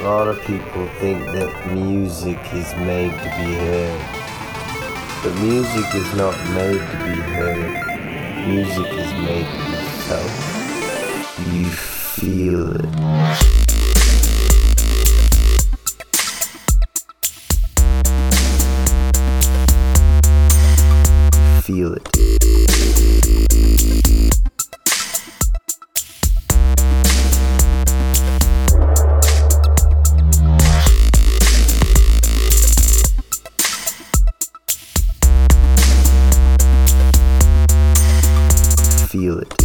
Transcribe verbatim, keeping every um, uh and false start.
A lot of people think that music is made to be heard, but music is not made to be heard. Music is made to be felt. You feel it. Feel it. Feel it.